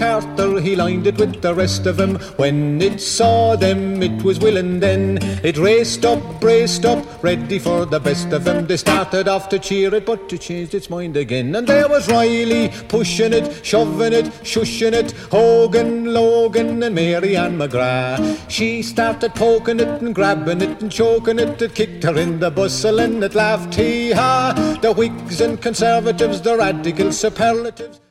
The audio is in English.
Carter, he lined it with the rest of 'em. When it saw them, it was willing then. It raced up, braced up, ready for the best of 'em. They started off to cheer it, but it changed its mind again. And there was Riley, pushing it, shoving it, shushing it, Hogan, Logan and Mary Ann McGrath. She started poking it and grabbing it and choking it. It kicked her in the bustle and it laughed, hee-ha. The Whigs and Conservatives, the radical superlatives.